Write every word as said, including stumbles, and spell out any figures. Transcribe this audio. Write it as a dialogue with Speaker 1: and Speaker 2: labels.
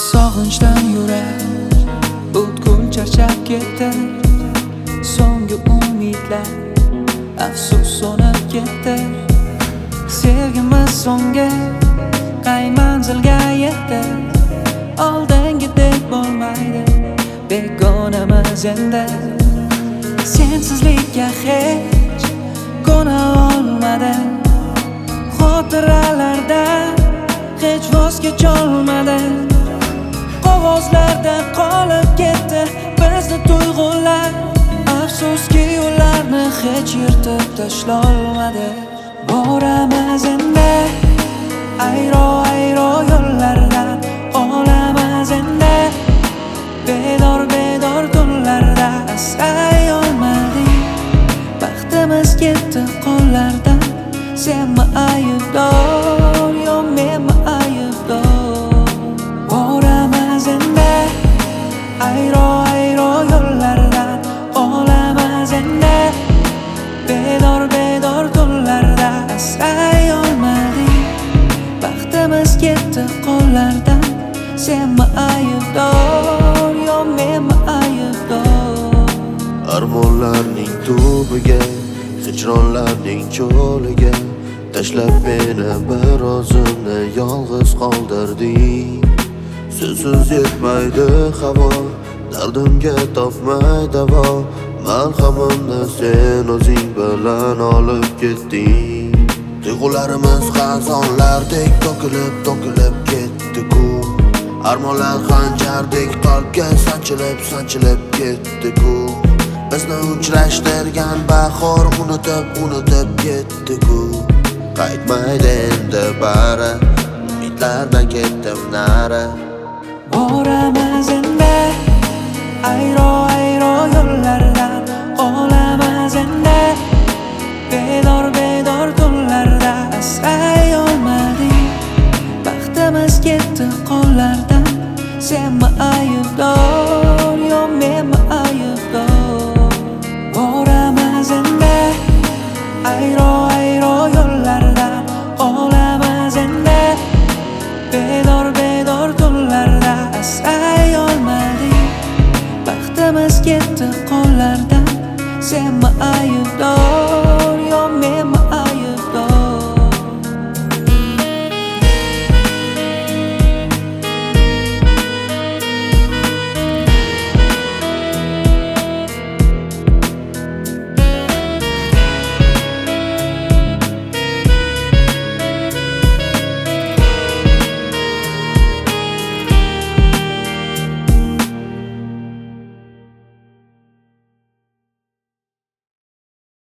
Speaker 1: Sog'inchdan yurak butkul charchab ketdi. So'nggi umidlar afsus so'nib ketdi. Sevgimiz so'nggi qay manzilga yetdi. Oldingidek bo'lmaydi begonamiz endi. Sensizlikka hech ko'na olmadim. Xotiralardan hech voz kecholmadim. Qog'ozlarda qolib ketdi bizni tuyg'ular. Afsuski ularni hech yirtib tashlolmadi. Boramiz endi ayro-ayro yo'llardan, olamiz endi bedor bedor tunlarda. Asray olmadik, baxtimiz ketdi qo'llardan. Senmi aybdor, yo menmi aybdor? Boramiz endi ayro-ayro yo'llardan, olamiz endi bedor bedor tunlarda. Asray olmadik, baxtimiz ketdi qo'llardan. Senmi aybdor, yo menmi aybdor?
Speaker 2: Armonlarning tubiga, hijronlarning cho'liga tashlab meni bir o'zimni yolg'iz qoldirding. Sensiz yetmaydi havo, dardimga topmay davo. Malhamimni sen o'zing bilan olib ketding. Tuyg'ularimiz xazonlardek to'kilib to'kilib ketdi-ku. Armonlar xanjardek qalbga sanchilib sanchilib ketdi-ku. Bizni uchrashtirgan bahor unutib unutib ketdi-ku. Qaytmaydi endi bari, umidlardan ketdim nari.
Speaker 1: Boramiz endi ayro